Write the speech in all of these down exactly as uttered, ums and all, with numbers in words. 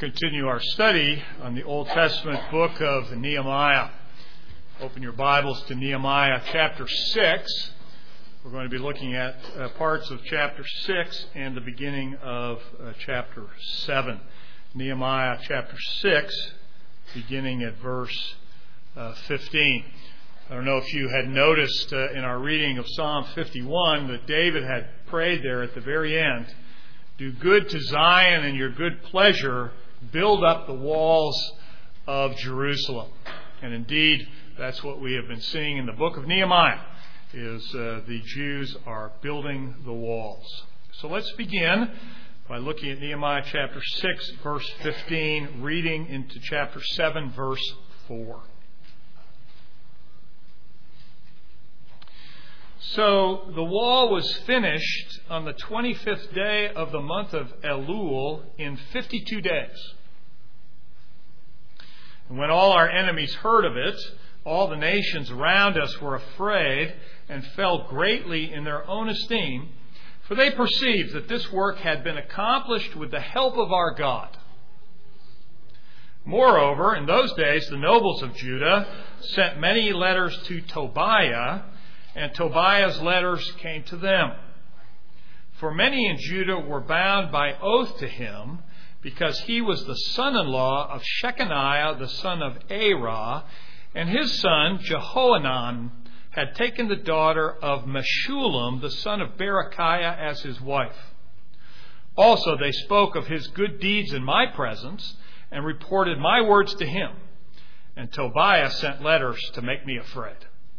Continue our study on the Old Testament book of Nehemiah. Open your Bibles to Nehemiah chapter six. We're going to be looking at uh, parts of chapter six and the beginning of uh, chapter seven. Nehemiah chapter six, beginning at verse uh, fifteen. I don't know if you had noticed uh, in our reading of Psalm fifty-one that David had prayed there at the very end, "Do good to Zion and your good pleasure build up the walls of Jerusalem." And indeed, that's what we have been seeing in the book of Nehemiah, is uh, the Jews are building the walls. So let's begin by looking at Nehemiah chapter six, verse fifteen, reading into chapter seven, verse four. So the wall was finished on the twenty-fifth day of the month of Elul in fifty-two days. And when all our enemies heard of it, all the nations around us were afraid and fell greatly in their own esteem, for they perceived that this work had been accomplished with the help of our God. Moreover, in those days the nobles of Judah sent many letters to Tobiah, and Tobiah's letters came to them. For many in Judah were bound by oath to him, because he was the son-in-law of Shechaniah, the son of Arah, and his son Jehohanan had taken the daughter of Meshullam, the son of Berechiah, as his wife. Also they spoke of his good deeds in my presence, and reported my words to him. And Tobiah sent letters to make me afraid.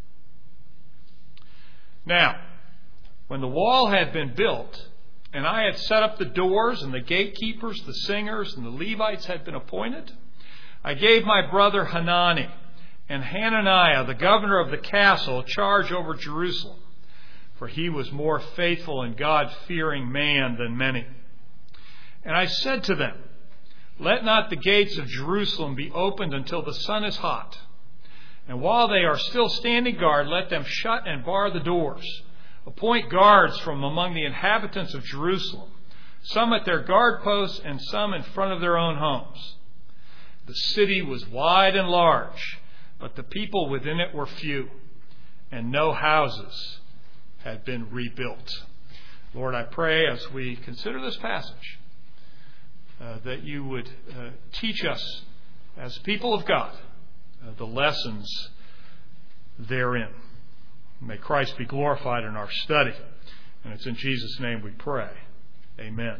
Now, when the wall had been built, and I had set up the doors, and the gatekeepers, the singers, and the Levites had been appointed, I gave my brother Hanani and Hananiah, the governor of the castle, charge over Jerusalem, for he was more faithful and God-fearing man than many. And I said to them, "Let not the gates of Jerusalem be opened until the sun is hot. And while they are still standing guard, let them shut and bar the doors. Appoint guards from among the inhabitants of Jerusalem, some at their guard posts and some in front of their own homes." The city was wide and large, but the people within it were few, and no houses had been rebuilt. Lord, I pray as we consider this passage uh, that you would uh, teach us as people of God uh, the lessons therein. May Christ be glorified in our study. And it's in Jesus' name we pray. Amen.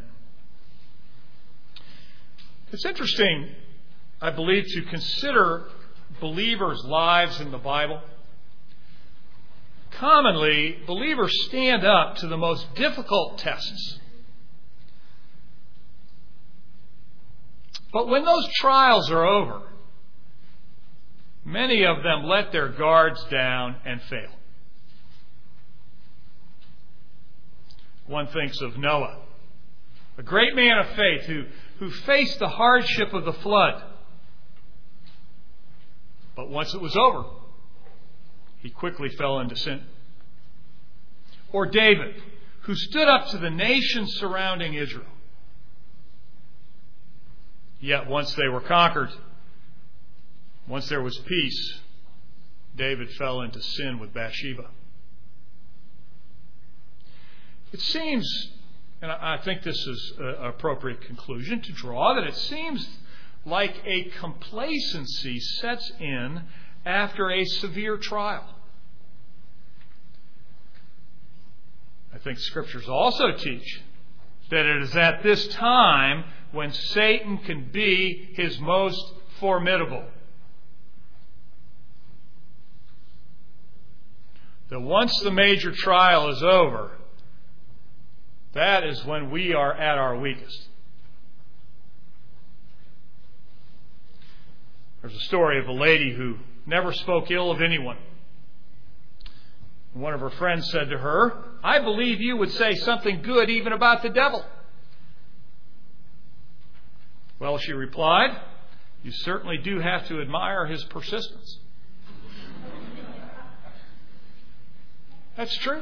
It's interesting, I believe, to consider believers' lives in the Bible. Commonly, believers stand up to the most difficult tests. But when those trials are over, many of them let their guards down and fail. One thinks of Noah, a great man of faith who, who faced the hardship of the flood. But once it was over, he quickly fell into sin. Or David, who stood up to the nations surrounding Israel. Yet once they were conquered, once there was peace, David fell into sin with Bathsheba. It seems, and I think this is an appropriate conclusion to draw, that it seems like a complacency sets in after a severe trial. I think Scriptures also teach that it is at this time when Satan can be his most formidable. That once the major trial is over, that is when we are at our weakest. There's a story of a lady who never spoke ill of anyone. One of her friends said to her, "I believe you would say something good even about the devil." "Well," she replied, "you certainly do have to admire his persistence." That's true.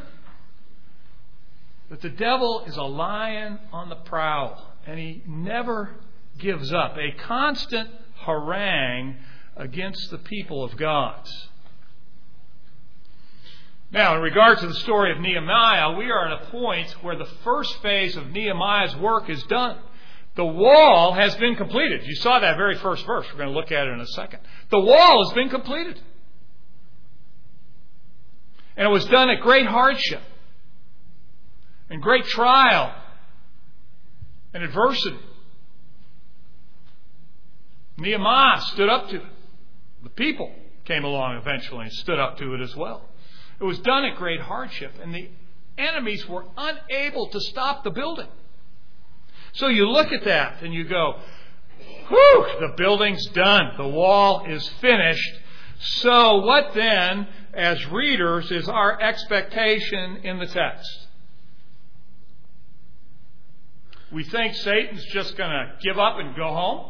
That the devil is a lion on the prowl, and he never gives up. A constant harangue against the people of God. Now, in regard to the story of Nehemiah, we are at a point where the first phase of Nehemiah's work is done. The wall has been completed. You saw that very first verse. We're going to look at it in a second. The wall has been completed. And it was done at great hardship and great trial and adversity. Nehemiah stood up to it. The people came along eventually and stood up to it as well. It was done at great hardship, and the enemies were unable to stop the building. So you look at that and you go, whew, the building's done. The wall is finished. So what then, as readers, is our expectation in the text? We think Satan's just going to give up and go home?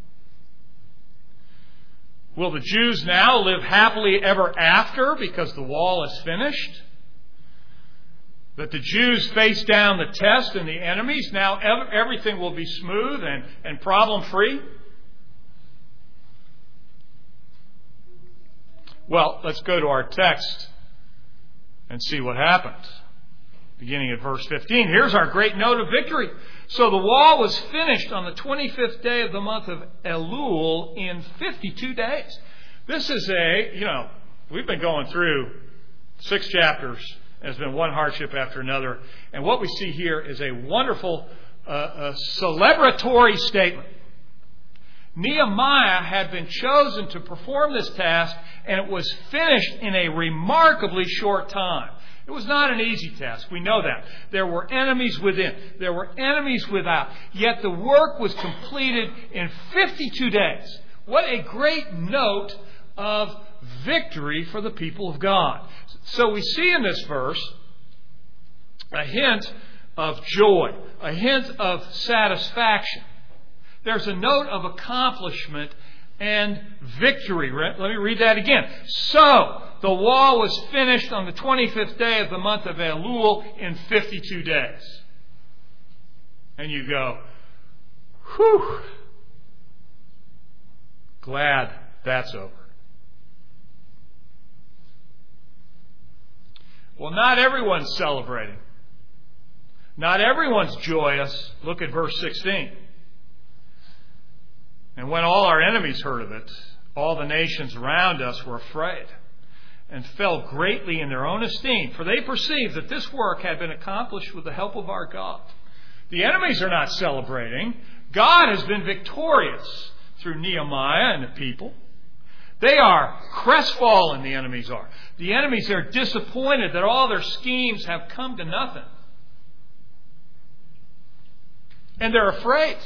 Will the Jews now live happily ever after because the wall is finished? That the Jews face down the test and the enemies, now everything will be smooth and, and problem-free? Well, let's go to our text and see what happened. Beginning at verse fifteen. Here's our great note of victory. So the wall was finished on the twenty-fifth day of the month of Elul in fifty-two days. This is a, you know, we've been going through six chapters. There's been one hardship after another. And what we see here is a wonderful uh, uh, celebratory statement. Nehemiah had been chosen to perform this task, and it was finished in a remarkably short time. It was not an easy task. We know that. There were enemies within. There were enemies without. Yet the work was completed in fifty-two days. What a great note of victory for the people of God. So we see in this verse a hint of joy, a hint of satisfaction. There's a note of accomplishment and victory. Let me read that again. So, the wall was finished on the twenty-fifth day of the month of Elul in fifty-two days. And you go, whew, glad that's over. Well, not everyone's celebrating. Not everyone's joyous. Look at verse sixteen. And when all our enemies heard of it, all the nations around us were afraid and fell greatly in their own esteem, for they perceived that this work had been accomplished with the help of our God. The enemies are not celebrating. God has been victorious through Nehemiah and the people. They are crestfallen, the enemies are. The enemies are disappointed that all their schemes have come to nothing. And they're afraid,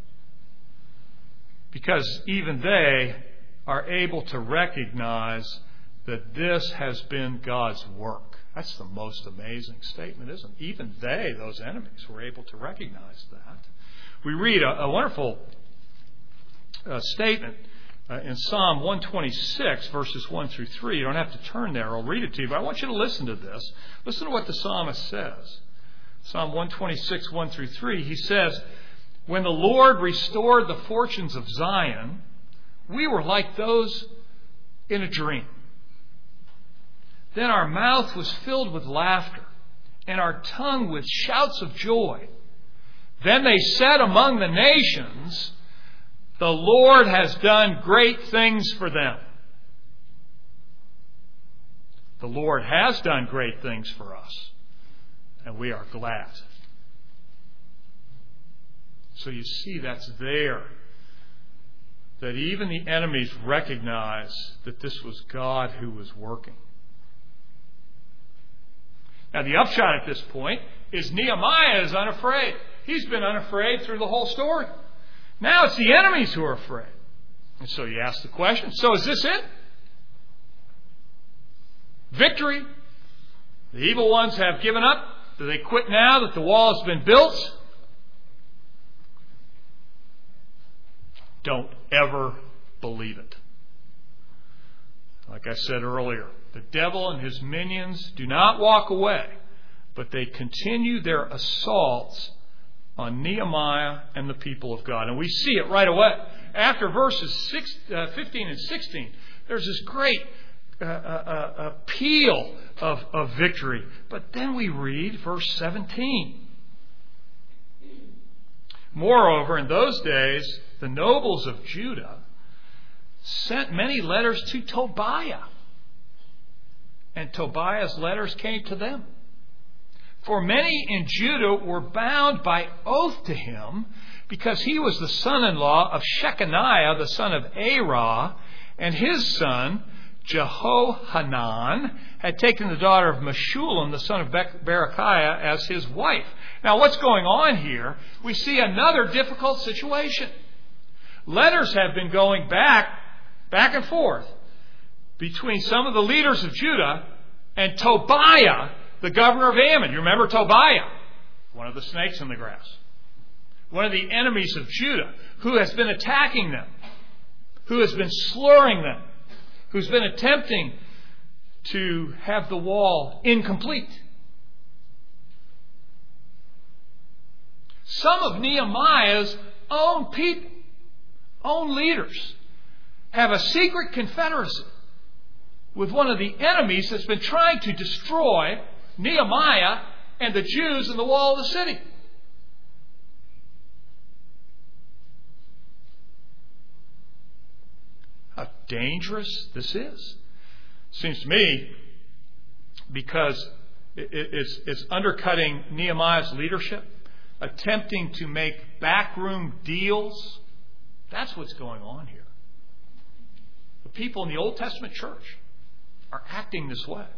because even they are able to recognize that this has been God's work. That's the most amazing statement, isn't it? Even they, those enemies, were able to recognize that. We read a, a wonderful uh, statement uh, in Psalm one twenty-six, verses one through three. You don't have to turn there. I'll read it to you, but I want you to listen to this. Listen to what the psalmist says. Psalm one twenty-six, one through three. He says, "When the Lord restored the fortunes of Zion, we were like those in a dream. Then our mouth was filled with laughter, and our tongue with shouts of joy. Then they said among the nations, 'The Lord has done great things for them.'" The Lord has done great things for us, and we are glad. So you see, that's there. That even the enemies recognize that this was God who was working. Now, the upshot at this point is Nehemiah is unafraid. He's been unafraid through the whole story. Now it's the enemies who are afraid. And so you ask the question, so is this it? Victory? The evil ones have given up? Do they quit now that the wall has been built? Don't ever believe it. Like I said earlier, the devil and his minions do not walk away, but they continue their assaults on Nehemiah and the people of God. And we see it right away. After verses six, uh, fifteen and sixteen, there's this great uh, uh, uh, appeal of, of victory. But then we read verse seventeen. Moreover, in those days, the nobles of Judah sent many letters to Tobiah, and Tobiah's letters came to them. For many in Judah were bound by oath to him, because he was the son-in-law of Shechaniah, the son of Arah, and his son, Jehohanan, had taken the daughter of Meshullam, the son of Berechiah, as his wife. Now, what's going on here? We see another difficult situation. Letters have been going back, back and forth between some of the leaders of Judah and Tobiah, the governor of Ammon. You remember Tobiah? One of the snakes in the grass. One of the enemies of Judah, who has been attacking them, who has been slurring them, who's been attempting to have the wall incomplete. Some of Nehemiah's own people, own leaders, have a secret confederacy with one of the enemies that's been trying to destroy Nehemiah and the Jews in the wall of the city. How dangerous this is. Seems to me, because it's, it's undercutting Nehemiah's leadership, attempting to make backroom deals. That's what's going on here. The people in the Old Testament church are acting this way.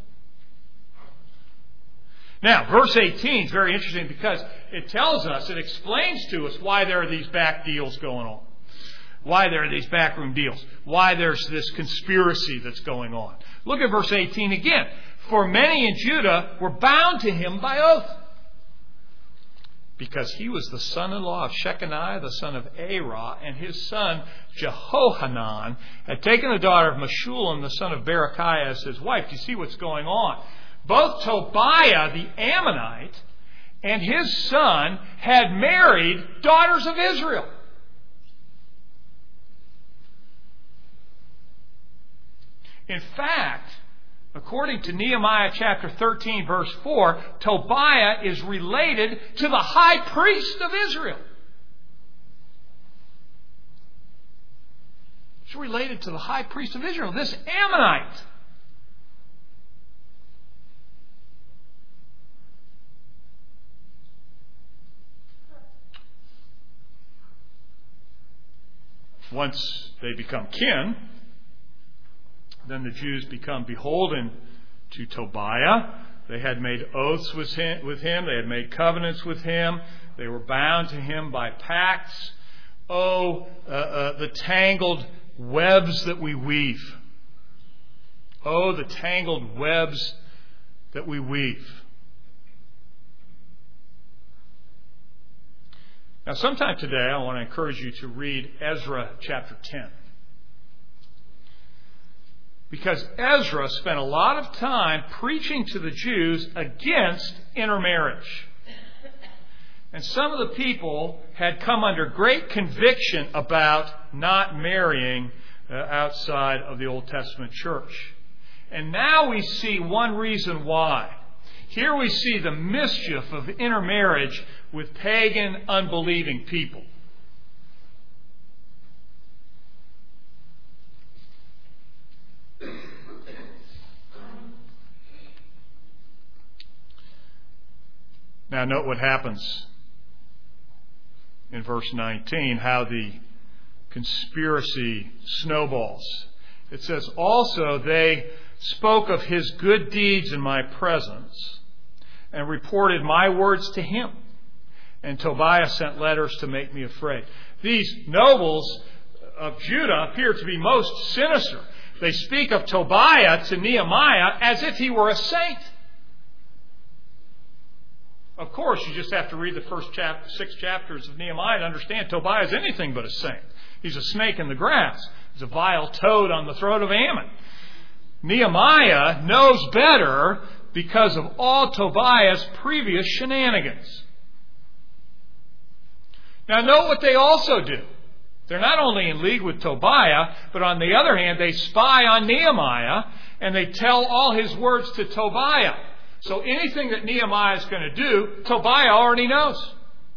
Now, verse eighteen is very interesting because it tells us, it explains to us why there are these back deals going on. Why there are these backroom deals. Why there's this conspiracy that's going on. Look at verse eighteen again. For many in Judah were bound to him by oath, because he was the son-in-law of Shechaniah, the son of Arah, and his son Jehohanan had taken the daughter of Meshullam, the son of Berechiah, as his wife. Do you see what's going on? Both Tobiah, the Ammonite, and his son had married daughters of Israel. In fact, according to Nehemiah chapter thirteen, verse four, Tobiah is related to the high priest of Israel. It's related to the high priest of Israel, this Ammonite. Once they become kin, then the Jews become beholden to Tobiah. They had made oaths with him, with him. They had made covenants with him. They were bound to him by pacts. Oh, uh, uh, the tangled webs that we weave. Oh, the tangled webs that we weave. Now, sometime today, I want to encourage you to read Ezra chapter ten. Because Ezra spent a lot of time preaching to the Jews against intermarriage. And some of the people had come under great conviction about not marrying uh, outside of the Old Testament church. And now we see one reason why. Here we see the mischief of intermarriage with pagan, unbelieving people. Now note what happens in verse nineteen, how the conspiracy snowballs. It says, also they spoke of his good deeds in my presence and reported my words to him. And Tobiah sent letters to make me afraid. These nobles of Judah appear to be most sinister. They speak of Tobiah to Nehemiah as if he were a saint. Of course, you just have to read the first chap- six chapters of Nehemiah to understand Tobiah is anything but a saint. He's a snake in the grass. He's a vile toad on the throat of Ammon. Nehemiah knows better because of all Tobiah's previous shenanigans. Now note what they also do. They're not only in league with Tobiah, but on the other hand, they spy on Nehemiah and they tell all his words to Tobiah. So anything that Nehemiah is going to do, Tobiah already knows.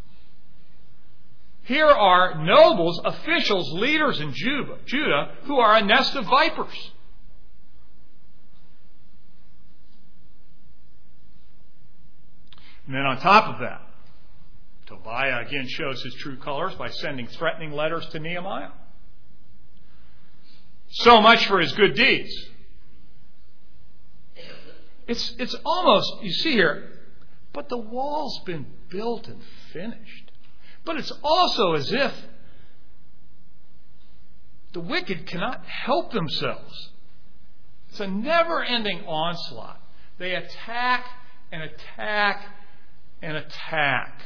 Here are nobles, officials, leaders in Judah who are a nest of vipers. And then on top of that, Tobiah again shows his true colors by sending threatening letters to Nehemiah. So much for his good deeds. It's, it's almost, you see here, but the wall's been built and finished. But it's also as if the wicked cannot help themselves. It's a never-ending onslaught. They attack and attack and attack.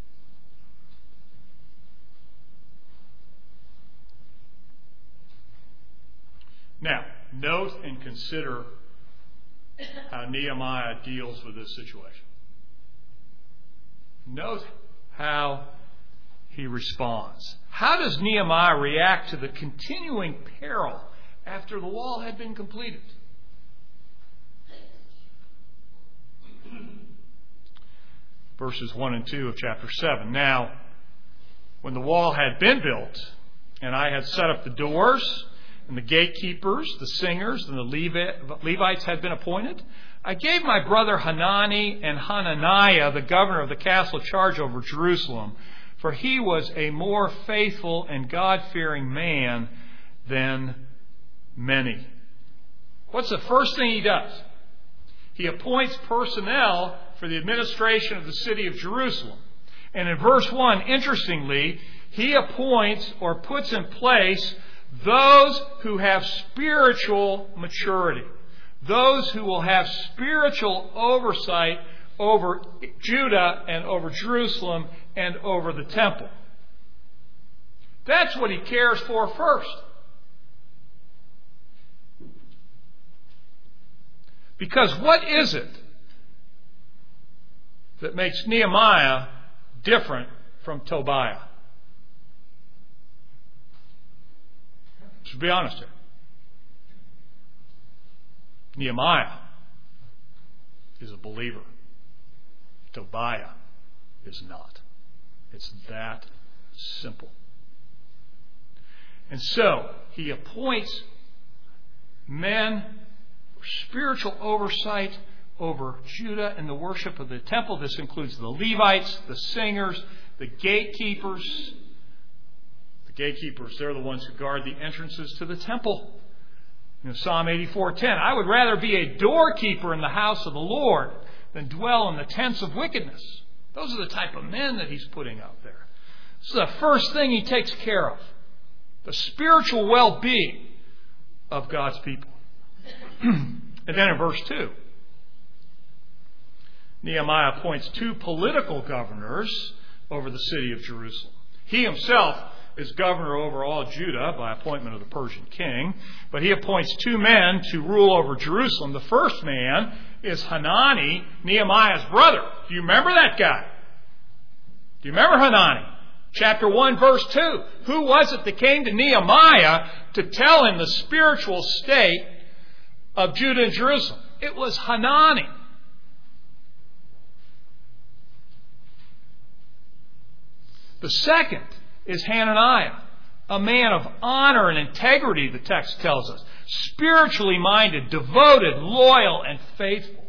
Now, note and consider how Nehemiah deals with this situation. Note how he responds. How does Nehemiah react to the continuing peril after the wall had been completed? Verses one and two of chapter seven. Now, when the wall had been built, and I had set up the doors, and the gatekeepers, the singers, and the Levites had been appointed, I gave my brother Hanani and Hananiah, the governor of the castle, charge over Jerusalem, for he was a more faithful and God-fearing man than many. What's the first thing he does? He appoints personnel for the administration of the city of Jerusalem. And in verse one, interestingly, he appoints or puts in place those who have spiritual maturity. Those who will have spiritual oversight over Judah and over Jerusalem and over the temple. That's what he cares for first. Because what is it that makes Nehemiah different from Tobiah? Let's be honest here. Nehemiah is a believer. Tobiah is not. It's that simple. And so, he appoints men for spiritual oversight over Judah and the worship of the temple. This includes the Levites, the singers, the gatekeepers. The gatekeepers, they're the ones who guard the entrances to the temple. In Psalm eighty-four ten, I would rather be a doorkeeper in the house of the Lord than dwell in the tents of wickedness. Those are the type of men that he's putting out there. This is the first thing he takes care of. The spiritual well-being of God's people. And then in verse two, Nehemiah appoints two political governors over the city of Jerusalem. He himself is governor over all Judah by appointment of the Persian king, but he appoints two men to rule over Jerusalem. The first man is Hanani, Nehemiah's brother. Do you remember that guy? Do you remember Hanani? Chapter one, verse two. Who was it that came to Nehemiah to tell him the spiritual state of Judah and Jerusalem? It was Hanani. The second is Hananiah, a man of honor and integrity, the text tells us. Spiritually minded, devoted, loyal, and faithful.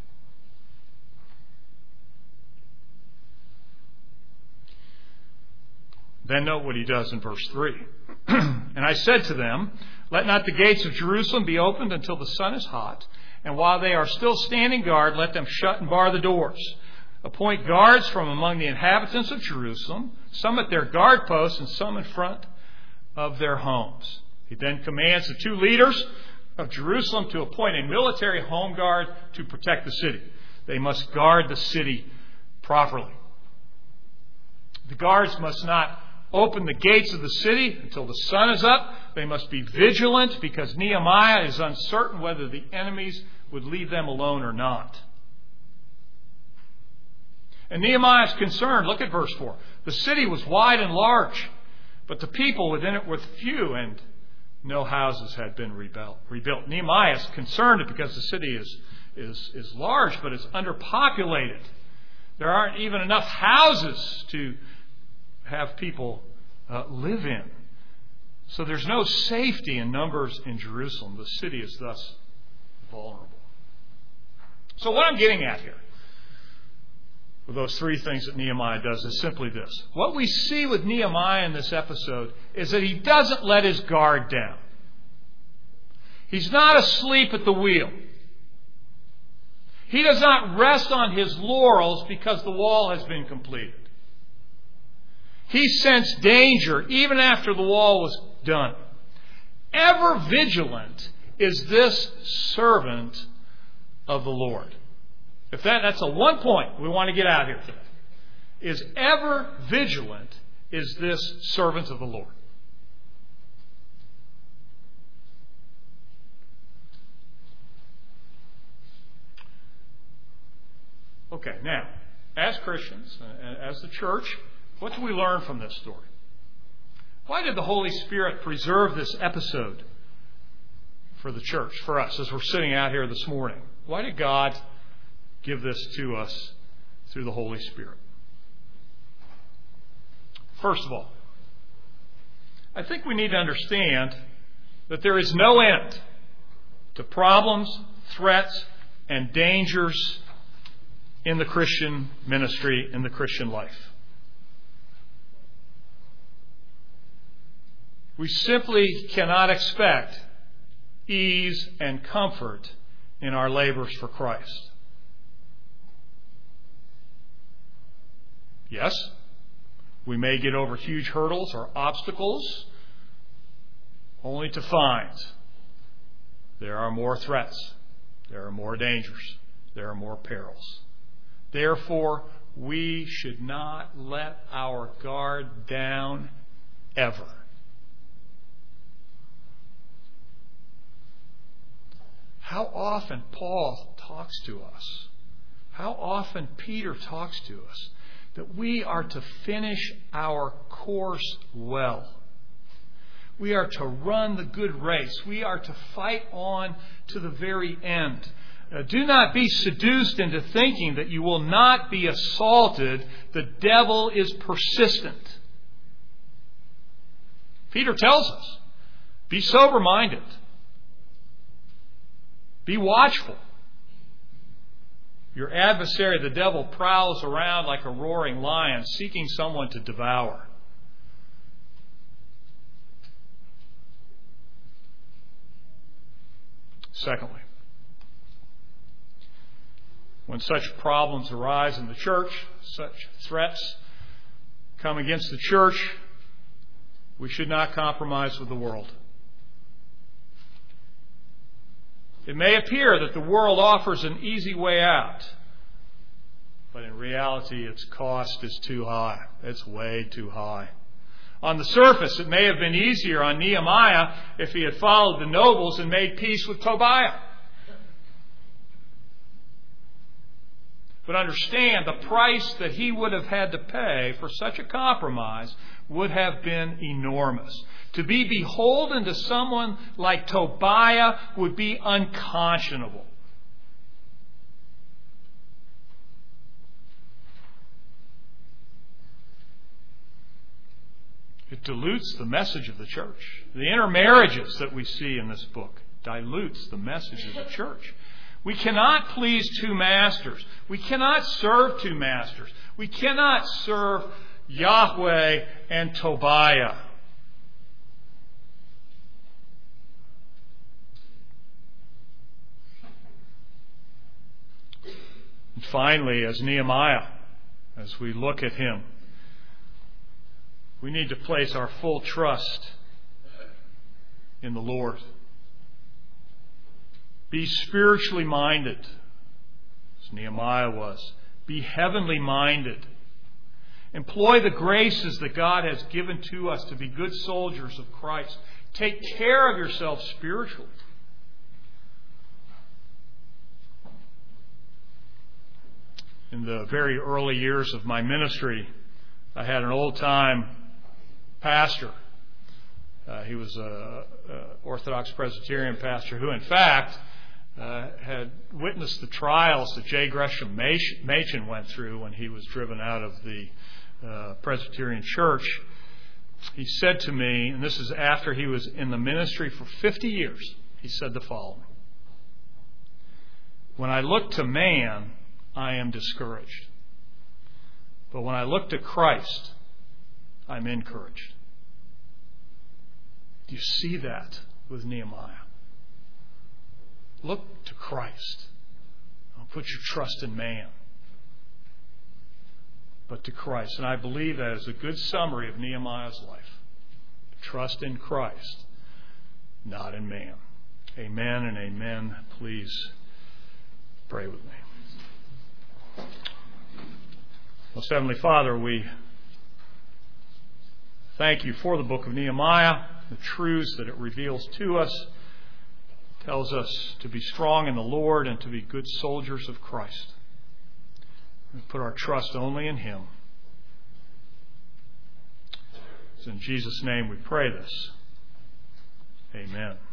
Then note what he does in verse three. And I said to them, let not the gates of Jerusalem be opened until the sun is hot, and while they are still standing guard, let them shut and bar the doors. Appoint guards from among the inhabitants of Jerusalem, some at their guard posts and some in front of their homes. He then commands the two leaders of Jerusalem to appoint a military home guard to protect the city. They must guard the city properly. The guards must not open the gates of the city until the sun is up. They must be vigilant because Nehemiah is uncertain whether the enemies would leave them alone or not. And Nehemiah is concerned. Look at verse four. The city was wide and large, but the people within it were few, and no houses had been rebuilt. rebuilt. Nehemiah is concerned because the city is, is, is large, but it's underpopulated. There aren't even enough houses to have people uh, live in. So there's no safety in numbers in Jerusalem. The city is thus vulnerable. So what I'm getting at here, with those three things that Nehemiah does, is simply this. What we see with Nehemiah in this episode is that he doesn't let his guard down. He's not asleep at the wheel. He does not rest on his laurels because the wall has been completed. He sensed danger even after the wall was done. Ever vigilant is this servant of the Lord. If that, that's a one point we want to get out here today. Is ever vigilant is this servant of the Lord. Okay, now, as Christians, as the church, what do we learn from this story? Why did the Holy Spirit preserve this episode for the church, for us, as we're sitting out here this morning? Why did God give this to us through the Holy Spirit? First of all, I think we need to understand that there is no end to problems, threats, and dangers in the Christian ministry, in the Christian life. We simply cannot expect ease and comfort in our labors for Christ. Yes, we may get over huge hurdles or obstacles, only to find there are more threats, there are more dangers, there are more perils. Therefore, we should not let our guard down ever. How often Paul talks to us, how often Peter talks to us, that we are to finish our course well. We are to run the good race. We are to fight on to the very end. Uh, do not be seduced into thinking that you will not be assaulted. The devil is persistent. Peter tells us, be sober-minded. Be watchful. Your adversary, the devil, prowls around like a roaring lion, seeking someone to devour. Secondly, when such problems arise in the church, such threats come against the church, we should not compromise with the world. It may appear that the world offers an easy way out, but in reality its cost is too high. It's way too high. On the surface, it may have been easier on Nehemiah if he had followed the nobles and made peace with Tobiah. But understand, the price that he would have had to pay for such a compromise would have been enormous. To be beholden to someone like Tobiah would be unconscionable. It dilutes the message of the church. The intermarriages that we see in this book dilutes the message of the church. We cannot please two masters. We cannot serve two masters. We cannot serve Yahweh and Tobiah. And finally, as Nehemiah, as we look at him, we need to place our full trust in the Lord. Be spiritually minded, as Nehemiah was. Be heavenly minded. Employ the graces that God has given to us to be good soldiers of Christ. Take care of yourself spiritually. in the very early years of my ministry, I had an old-time pastor. Uh, he was a, a Orthodox Presbyterian pastor who, in fact, uh, had witnessed the trials that J. Gresham Machen went through when he was driven out of the uh, Presbyterian Church. He said to me, and this is after he was in the ministry for fifty years, he said the following: "When I look to man, I am discouraged. But when I look to Christ, I'm encouraged." Do you see that with Nehemiah? Look to Christ. Don't put your trust in man, but to Christ. And I believe that is a good summary of Nehemiah's life. Trust in Christ, not in man. Amen and amen. Please pray with me. Most Heavenly Father, we thank you for the book of Nehemiah, the truths that it reveals to us. It tells us to be strong in the Lord and to be good soldiers of Christ. We put our trust only in Him. It's in Jesus' name we pray this. Amen.